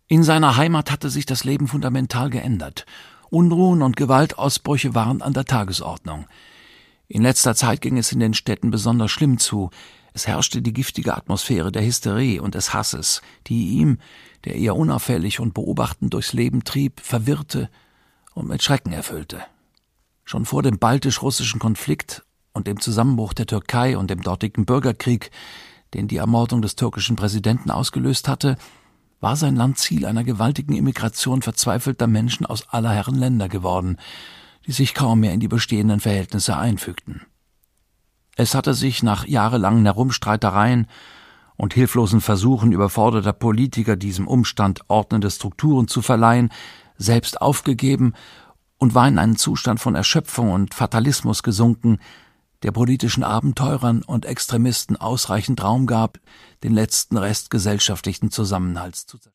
In seiner Heimat hatte sich das Leben fundamental geändert. Unruhen und Gewaltausbrüche waren an der Tagesordnung. In letzter Zeit ging es in den Städten besonders schlimm zu. Es herrschte die giftige Atmosphäre der Hysterie und des Hasses, die ihm, der eher unauffällig und beobachtend durchs Leben trieb, verwirrte und mit Schrecken erfüllte. Schon vor dem baltisch-russischen Konflikt und dem Zusammenbruch der Türkei und dem dortigen Bürgerkrieg, den die Ermordung des türkischen Präsidenten ausgelöst hatte, war sein Land Ziel einer gewaltigen Immigration verzweifelter Menschen aus aller Herren Länder geworden, die sich kaum mehr in die bestehenden Verhältnisse einfügten. Es hatte sich nach jahrelangen Herumstreitereien und hilflosen Versuchen überforderter Politiker, diesem Umstand ordnende Strukturen zu verleihen, selbst aufgegeben und war in einen Zustand von Erschöpfung und Fatalismus gesunken, der politischen Abenteurern und Extremisten ausreichend Raum gab, den letzten Rest gesellschaftlichen Zusammenhalts zu zerstören.